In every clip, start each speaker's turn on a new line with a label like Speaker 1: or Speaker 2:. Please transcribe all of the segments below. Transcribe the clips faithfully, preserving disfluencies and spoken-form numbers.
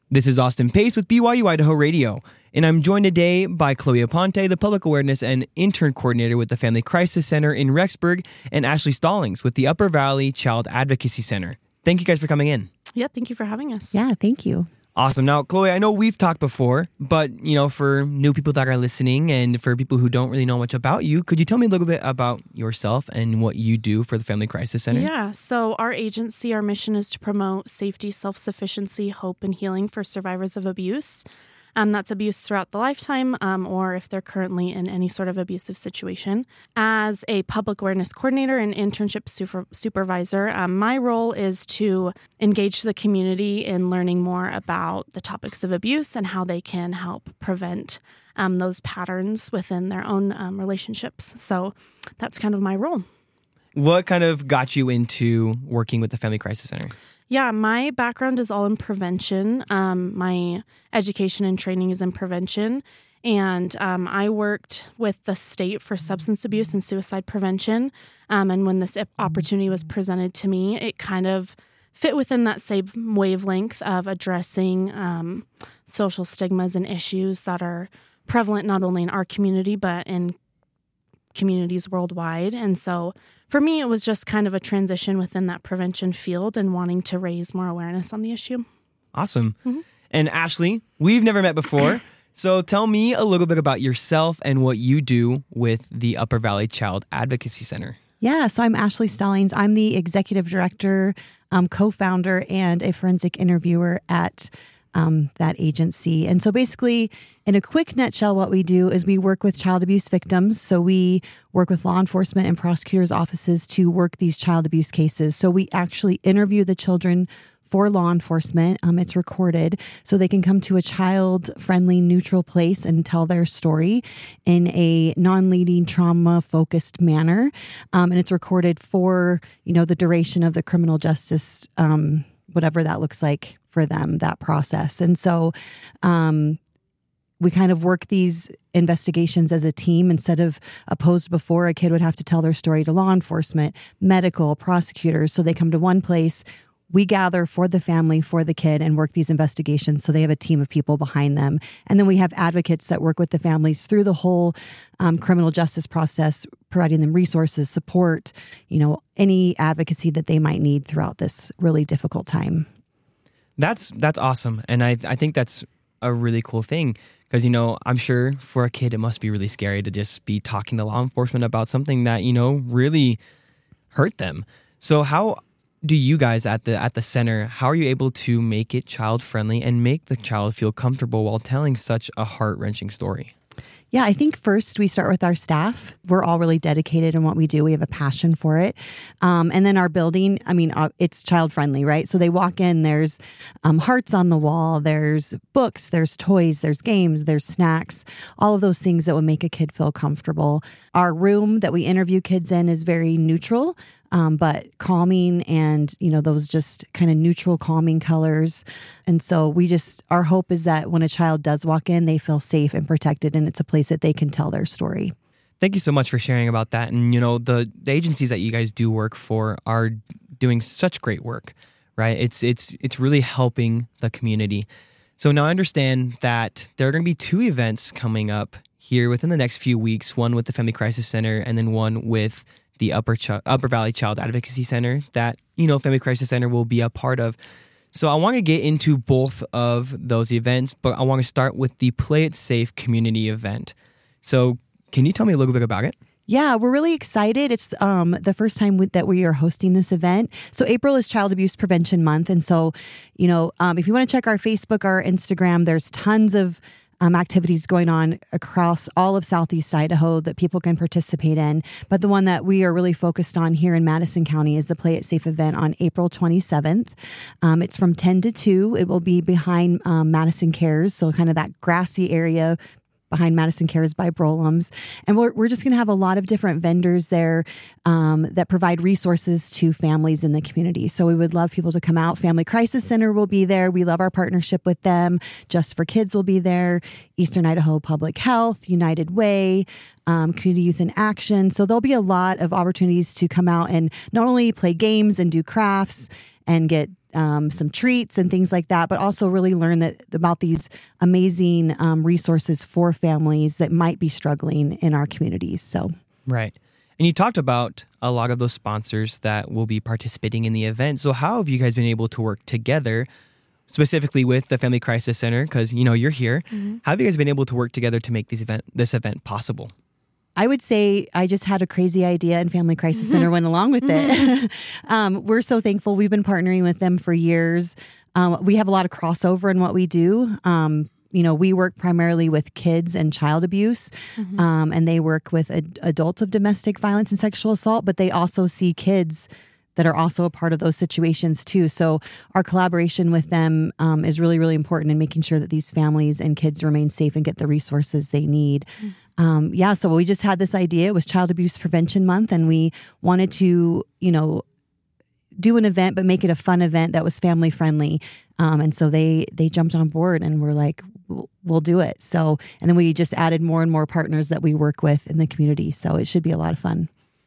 Speaker 1: This is Austin Pace with B Y U Idaho Radio, and I'm joined today by Chloe Aponte, the Public Awareness and Intern Coordinator with the Family Crisis Center in Rexburg, and Ashley Stallings with the Upper Valley Child Advocacy Center. Thank you guys for coming in.
Speaker 2: Yeah, thank you for having us.
Speaker 3: Yeah, thank you.
Speaker 1: Awesome. Now, Chloe, I know we've talked before, but, you know, for new people that are listening and for people who don't really know much about you, could you tell me a little bit about yourself and what you do for the Family Crisis Center?
Speaker 2: Yeah, so our agency, our mission is to promote safety, self-sufficiency, hope, and healing for survivors of abuse. Um, that's abuse throughout the lifetime, um, or if they're currently in any sort of abusive situation. As a public awareness coordinator and internship super, supervisor, um, my role is to engage the community in learning more about the topics of abuse and how they can help prevent um, those patterns within their own um, relationships. So that's kind of my role.
Speaker 1: What kind of got you into working with the Family Crisis Center?
Speaker 2: Yeah, my background is all in prevention. Um, my education and training is in prevention. And um, I worked with the state for substance abuse and suicide prevention. Um, and when this opportunity was presented to me, it kind of fit within that same wavelength of addressing um, social stigmas and issues that are prevalent not only in our community, but in communities worldwide. And so for me, it was just kind of a transition within that prevention field and wanting to raise more awareness on the issue.
Speaker 1: Awesome. Mm-hmm. And Ashley, we've never met before. So tell me a little bit about yourself and what you do with the Upper Valley Child Advocacy Center.
Speaker 3: Yeah, so I'm Ashley Stallings. I'm the executive director, um, co-founder, and a forensic interviewer at Um, that agency. And so basically, in a quick nutshell, what we do is we work with child abuse victims. So we work with law enforcement and prosecutors' offices to work these child abuse cases. So we actually interview the children for law enforcement. Um, it's recorded so they can come to a child-friendly, neutral place and tell their story in a non-leading, trauma-focused manner. Um, and it's recorded for, you know, the duration of the criminal justice, um, whatever that looks like for them, that process. And so um, we kind of work these investigations as a team. Instead of opposed before, a kid would have to tell their story to law enforcement, medical, prosecutors. So they come to one place. We gather for the family, for the kid, and work these investigations so they have a team of people behind them. And then we have advocates that work with the families through the whole um, criminal justice process, providing them resources, support, you know, any advocacy that they might need throughout this really difficult time.
Speaker 1: That's that's awesome. And I, I think that's a really cool thing because, you know, I'm sure for a kid, it must be really scary to just be talking to law enforcement about something that, you know, really hurt them. So how do you guys at the at the center, how are you able to make it child friendly and make the child feel comfortable while telling such a heart-wrenching story?
Speaker 3: Yeah, I think first we start with our staff. We're all really dedicated in what we do. We have a passion for it. Um, and then our building, I mean, uh, it's child-friendly, right? So they walk in, there's um, hearts on the wall, there's books, there's toys, there's games, there's snacks, all of those things that would make a kid feel comfortable. Our room that we interview kids in is very neutral. Um, but calming and, you know, those just kind of neutral calming colors. And so we just, our hope is that when a child does walk in, they feel safe and protected and it's a place that they can tell their story.
Speaker 1: Thank you so much for sharing about that. And, you know, the, the agencies that you guys do work for are doing such great work, right? It's, it's, it's really helping the community. So now I understand that there are going to be two events coming up here within the next few weeks, one with the Family Crisis Center and then one with the Upper Ch- Upper Valley Child Advocacy Center that, you know, Family Crisis Center will be a part of. So I want to get into both of those events, but I want to start with the Play It Safe community event. So can you tell me a little bit about it?
Speaker 3: Yeah, we're really excited. It's um, the first time we, that we are hosting this event. So April is Child Abuse Prevention Month. And so, you know, um, if you want to check our Facebook, our Instagram, there's tons of Um, activities going on across all of Southeast Idaho that people can participate in. But the one that we are really focused on here in Madison County is the Play It Safe event on April twenty-seventh. Um, it's from ten to two. It will be behind um, Madison Cares, so kind of that grassy area behind Madison Cares by Brolum's. And we're, we're just going to have a lot of different vendors there um, that provide resources to families in the community. So we would love people to come out. Family Crisis Center will be there. We love our partnership with them. Just for Kids will be there. Eastern Idaho Public Health, United Way, um, Community Youth in Action. So there'll be a lot of opportunities to come out and not only play games and do crafts and get um, some treats and things like that, but also really learn that about these amazing um, resources for families that might be struggling in our communities. So,
Speaker 1: right. And you talked about a lot of those sponsors that will be participating in the event. So how have you guys been able to work together, specifically with the Family Crisis Center? Because, you know, you're here. Mm-hmm. How have you guys been able to work together to make this event, this event possible?
Speaker 3: I would say I just had a crazy idea and Family Crisis mm-hmm. Center went along with mm-hmm. it. um, we're so thankful. We've been partnering with them for years. Um, we have a lot of crossover in what we do. Um, You know, we work primarily with kids and child abuse, mm-hmm. um, and they work with ad- adults of domestic violence and sexual assault, but they also see kids that are also a part of those situations too. So our collaboration with them um, is really, really important in making sure that these families and kids remain safe and get the resources they need. Mm-hmm. Um, yeah, so we just had this idea. It was Child Abuse Prevention Month, and we wanted to, you know, do an event, but make it a fun event that was family friendly. Um, and so they they jumped on board and were like, we'll, we'll do it. So, and then we just added more and more partners that we work with in the community. So it should be a lot of fun.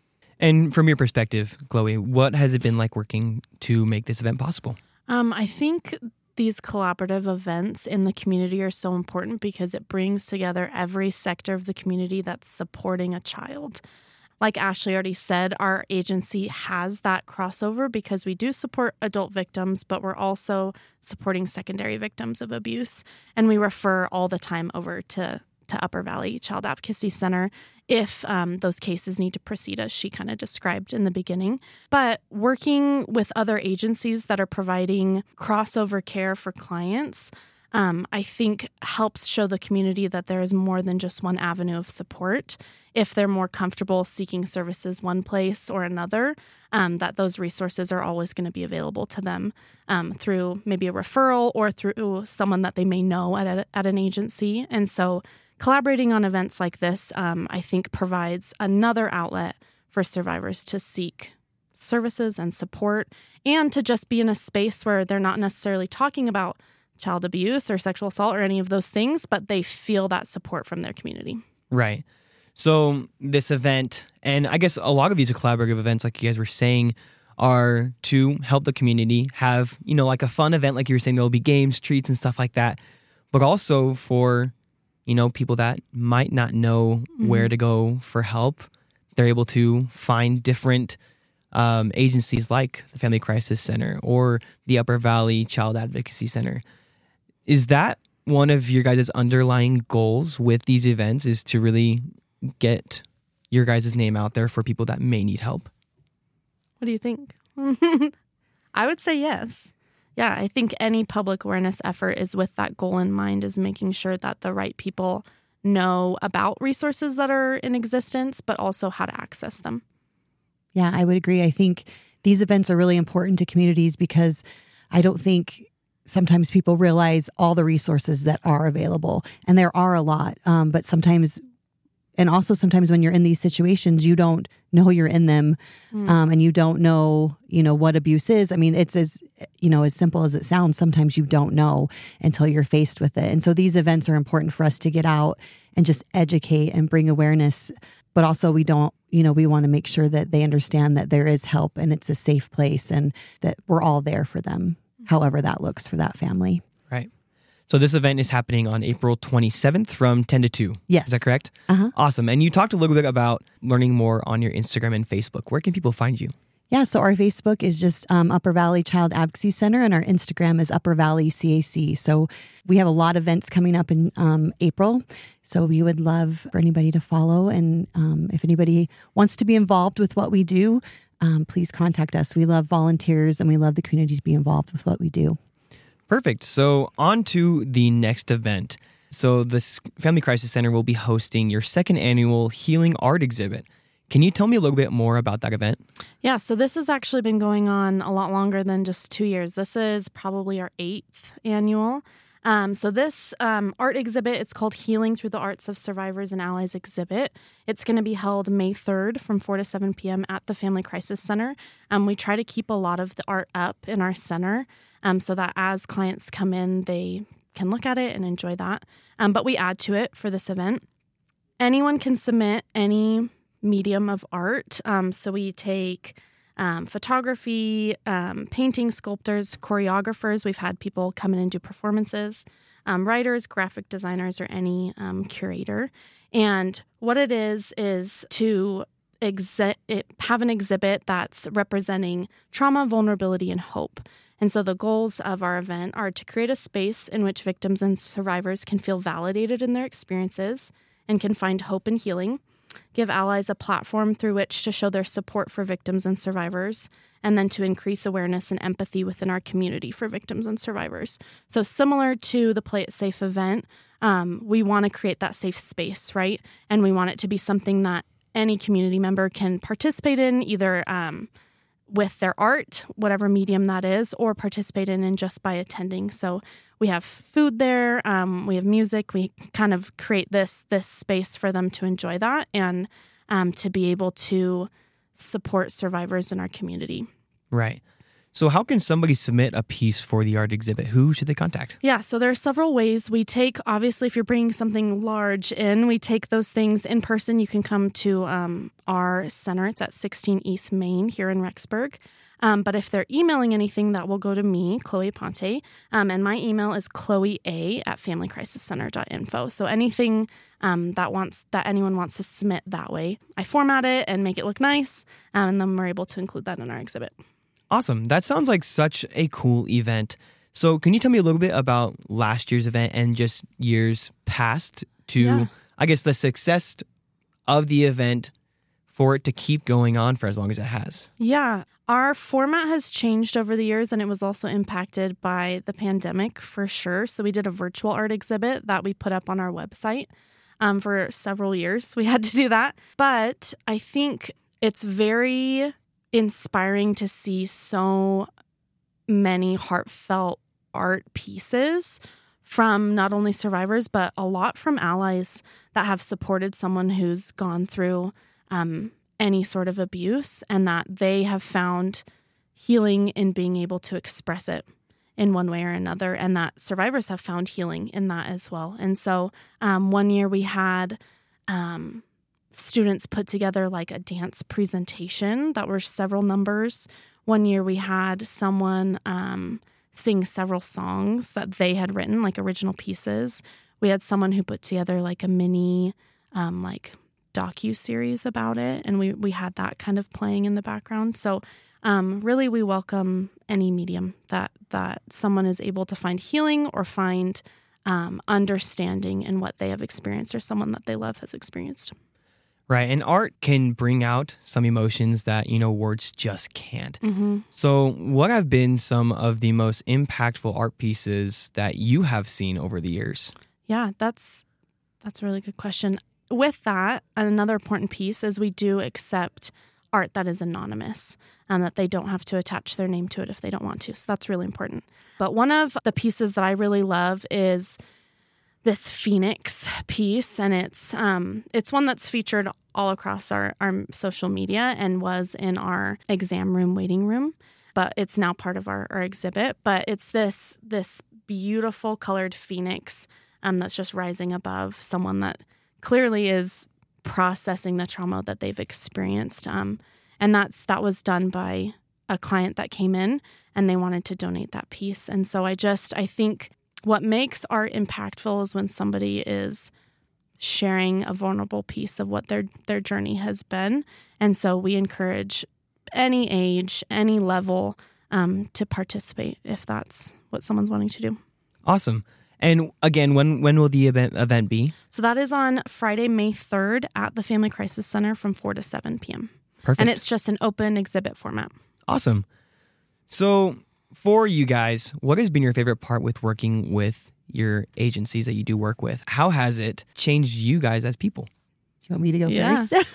Speaker 1: And from your perspective, Chloe, what has it been like working to make this event possible?
Speaker 2: Um, I think these collaborative events in the community are so important because it brings together every sector of the community that's supporting a child. Like Ashley already said, our agency has that crossover because we do support adult victims, but we're also supporting secondary victims of abuse. And we refer all the time over to, to Upper Valley Child Advocacy Center if um, those cases need to proceed, as she kind of described in the beginning. But working with other agencies that are providing crossover care for clients, Um, I think helps show the community that there is more than just one avenue of support. If they're more comfortable seeking services one place or another, um, that those resources are always going to be available to them um, through maybe a referral or through someone that they may know at, a, at an agency. And so collaborating on events like this, um, I think, provides another outlet for survivors to seek services and support and to just be in a space where they're not necessarily talking about child abuse or sexual assault or any of those things, but they feel that support from their community.
Speaker 1: Right. So this event, and I guess a lot of these collaborative events, like you guys were saying, are to help the community have, you know, like a fun event. Like you were saying, there'll be games, treats, and stuff like that. But also for, you know, people that might not know mm-hmm. where to go for help, they're able to find different um, agencies like the Family Crisis Center or the Upper Valley Child Advocacy Center. Is that one of your guys' underlying goals with these events, is to really get your guys' name out there for people that may need help?
Speaker 2: What do you think? I would say yes. Yeah, I think any public awareness effort is with that goal in mind, is making sure that the right people know about resources that are in existence, but also how to access them.
Speaker 3: Yeah, I would agree. I think these events are really important to communities because I don't think sometimes people realize all the resources that are available, and there are a lot. Um, but sometimes, and also sometimes when you're in these situations, you don't know you're in them, mm. um, and you don't know, you know, what abuse is. I mean, it's as, you know, as simple as it sounds. Sometimes you don't know until you're faced with it. And so these events are important for us to get out and just educate and bring awareness. But also we don't, you know, we want to make sure that they understand that there is help and it's a safe place and that we're all there for them, however that looks for that family.
Speaker 1: Right. So this event is happening on April twenty-seventh from ten to two.
Speaker 3: Yes.
Speaker 1: Is that correct?
Speaker 3: Uh-huh.
Speaker 1: Awesome. And you talked a little bit about learning more on your Instagram and Facebook. Where can people find you?
Speaker 3: Yeah, so our Facebook is just um, Upper Valley Child Advocacy Center, and our Instagram is Upper Valley C A C. So we have a lot of events coming up in um, April. So we would love for anybody to follow. And um, if anybody wants to be involved with what we do, um, please contact us. We love volunteers, and we love the community to be involved with what we do.
Speaker 1: Perfect. So on to the next event. So this Family Crisis Center will be hosting your second annual Healing Art exhibit. Can you tell me a little bit more about that event?
Speaker 2: Yeah, so this has actually been going on a lot longer than just two years. This is probably our eighth annual. Um, so this um, art exhibit, it's called Healing Through the Arts of Survivors and Allies exhibit. It's going to be held May third from four to seven p.m. at the Family Crisis Center. Um, we try to keep a lot of the art up in our center um, so that as clients come in, they can look at it and enjoy that. Um, but we add to it for this event. Anyone can submit any medium of art. Um, so we take um, photography, um, painting, sculptors, choreographers. We've had people come in and do performances, um, writers, graphic designers, or any um, curator. And what it is is to exi- it, have an exhibit that's representing trauma, vulnerability, and hope. And so the goals of our event are to create a space in which victims and survivors can feel validated in their experiences and can find hope and healing, give allies a platform through which to show their support for victims and survivors, and then to increase awareness and empathy within our community for victims and survivors. So similar to the Play It Safe event, um, we want to create that safe space, right? And we want it to be something that any community member can participate in, either um, with their art, whatever medium that is, or participate in and just by attending. So we have food there, um, we have music, we kind of create this this space for them to enjoy that and um, to be able to support survivors in our community.
Speaker 1: Right. So how can somebody submit a piece for the art exhibit? Who should they contact?
Speaker 2: Yeah, so there are several ways. We take, obviously, if you're bringing something large in, we take those things in person. You can come to um, our center. It's at sixteen East Main here in Rexburg. Um, but if they're emailing anything, that will go to me, Chloe Ponte. Um, and my email is chloe a at family crisis center dot info. So anything um, that wants that anyone wants to submit that way, I format it and make it look nice. Um, and then we're able to include that in our exhibit.
Speaker 1: Awesome. That sounds like such a cool event. So can you tell me a little bit about last year's event and just years past to, yeah. I guess, the success of the event for it to keep going on for as long as it has?
Speaker 2: Yeah. Our format has changed over the years, and it was also impacted by the pandemic for sure. So we did a virtual art exhibit that we put up on our website um, for several years. We had to do that. But I think it's very inspiring to see so many heartfelt art pieces from not only survivors, but a lot from allies that have supported someone who's gone through um, any sort of abuse, and that they have found healing in being able to express it in one way or another, and that survivors have found healing in that as well. And so um, one year we had um, students put together like a dance presentation that were several numbers. One year we had someone um, sing several songs that they had written, like original pieces. We had someone who put together like a mini um, like docu-series about it, and we, we had that kind of playing in the background. So um, really we welcome any medium that, that someone is able to find healing or find um, understanding in what they have experienced or someone that they love has experienced.
Speaker 1: Right. And art can bring out some emotions that, you know, words just can't.
Speaker 2: Mm-hmm.
Speaker 1: So what have been some of the most impactful art pieces that you have seen over the years?
Speaker 2: Yeah, that's that's a really good question. With that, another important piece is we do accept art that is anonymous, and that they don't have to attach their name to it if they don't want to. So that's really important. But one of the pieces that I really love is this Phoenix piece, and it's um, it's one that's featured all across our, our social media and was in our exam room waiting room, but it's now part of our, our exhibit. But it's this this beautiful colored Phoenix um, that's just rising above someone that clearly is processing the trauma that they've experienced, um, and that's that was done by a client that came in, and they wanted to donate that piece. And so I just I think. What makes art impactful is when somebody is sharing a vulnerable piece of what their their journey has been. And so we encourage any age, any level um, to participate if that's what someone's wanting to do.
Speaker 1: Awesome. And again, when when will the event event be?
Speaker 2: So that is on Friday, May third at the Family Crisis Center from four to seven p.m.
Speaker 1: Perfect.
Speaker 2: And it's just an open exhibit format.
Speaker 1: Awesome. So for you guys, what has been your favorite part with working with your agencies that you do work with? How has it changed you guys as people?
Speaker 3: Do you want me to go
Speaker 2: Yeah.
Speaker 3: first?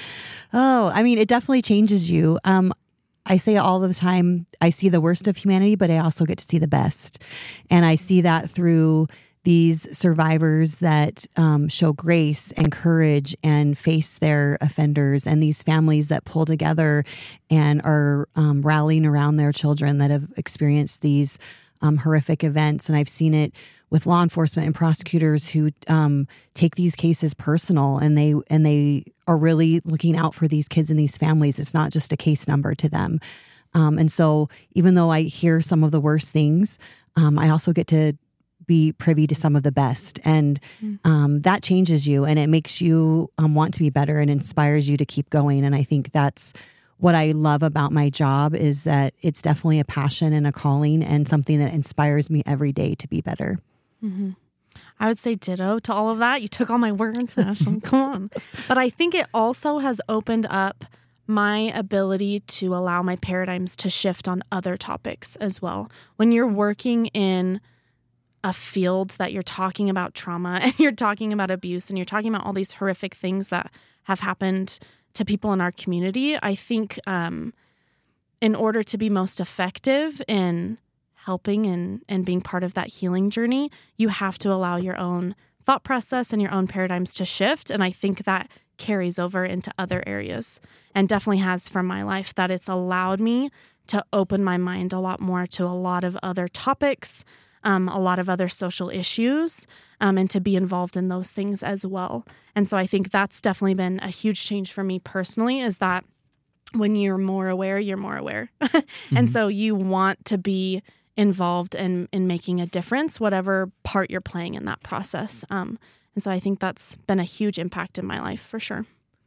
Speaker 3: Oh, I mean, it definitely changes you. Um, I say all the time, I see the worst of humanity, but I also get to see the best. And I see that through these survivors that um, show grace and courage and face their offenders, and these families that pull together and are um, rallying around their children that have experienced these um, horrific events. And I've seen it with law enforcement and prosecutors who um, take these cases personal, and they and they are really looking out for these kids and these families. It's not just a case number to them. Um, and so even though I hear some of the worst things, um, I also get to be privy to some of the best. And um, that changes you, and it makes you um, want to be better and inspires you to keep going. And I think that's what I love about my job, is that it's definitely a passion and a calling and something that inspires me every day to be better.
Speaker 2: Mm-hmm. I would say ditto to all of that. You took all my words, Ashley. Come on. But I think it also has opened up my ability to allow my paradigms to shift on other topics as well. When you're working in a field that you're talking about trauma and you're talking about abuse and you're talking about all these horrific things that have happened to people in our community, I think um, in order to be most effective in helping and, and being part of that healing journey, you have to allow your own thought process and your own paradigms to shift. And I think that carries over into other areas, and definitely has for my life, that it's allowed me to open my mind a lot more to a lot of other topics, um, a lot of other social issues, um, and to be involved in those things as well. And so I think that's definitely been a huge change for me personally, is that when you're more aware, you're more aware. mm-hmm. And so you want to be involved in, in making a difference, whatever part you're playing in that process. Um, and so I think that's been a huge impact in my life for sure.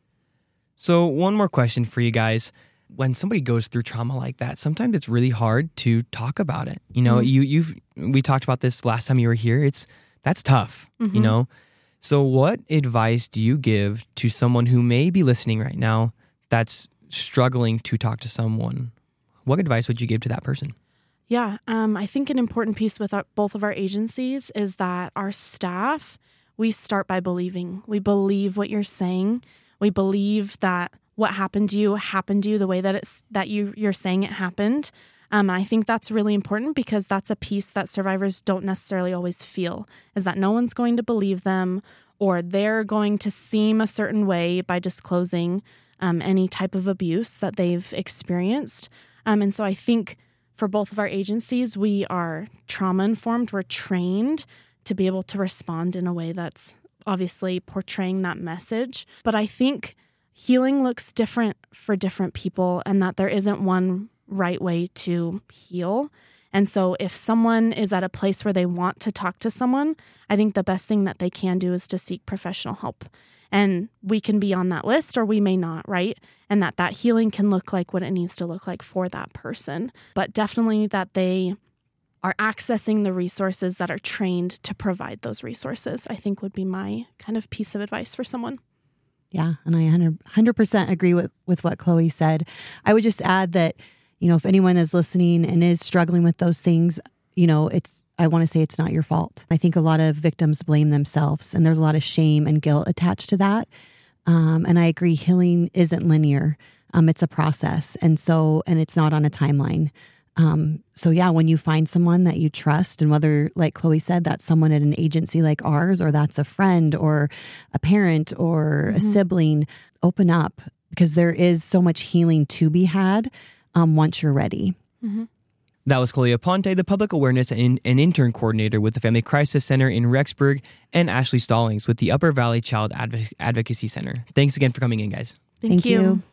Speaker 1: So one more question for you guys. When somebody goes through trauma like that, sometimes it's really hard to talk about it. You know, mm-hmm. you, you've, we talked about this last time you were here. It's, that's tough, mm-hmm. you know? So what advice do you give to someone who may be listening right now that's struggling to talk to someone? What advice would you give to that person?
Speaker 2: Yeah, um, I think an important piece with our, both of our agencies is that our staff, we start by believing. We believe what you're saying. We believe that what happened to you happened to you the way that it's that you you're saying it happened. Um, and I think that's really important, because that's a piece that survivors don't necessarily always feel, is that no one's going to believe them, or they're going to seem a certain way by disclosing um, any type of abuse that they've experienced. Um, and so I think for both of our agencies, we are trauma-informed. We're trained to be able to respond in a way that's obviously portraying that message. But I think healing looks different for different people, and that there isn't one right way to heal. And so if someone is at a place where they want to talk to someone, I think the best thing that they can do is to seek professional help. And we can be on that list, or we may not, right? And that that healing can look like what it needs to look like for that person. But definitely that they are accessing the resources that are trained to provide those resources, I think would be my kind of piece of advice for someone.
Speaker 3: Yeah, and I one hundred percent agree with, with what Chloe said. I would just add that, you know, if anyone is listening and is struggling with those things, you know, it's, I want to say it's not your fault. I think a lot of victims blame themselves, and there's a lot of shame and guilt attached to that. Um, and I agree, healing isn't linear. Um, it's a process. And so, and it's not on a timeline. Um, so yeah, when you find someone that you trust, and whether, like Chloe said, that's someone at an agency like ours, or that's a friend or a parent or mm-hmm. a sibling, open up, because there is so much healing to be had um, once you're ready.
Speaker 2: Mm-hmm.
Speaker 1: That was Chloe Aponte, the Public Awareness and, and Intern Coordinator with the Family Crisis Center in Rexburg, and Ashley Stallings with the Upper Valley Child Adv- Advocacy Center. Thanks again for coming in, guys.
Speaker 2: Thank,
Speaker 3: Thank
Speaker 2: you.
Speaker 3: you.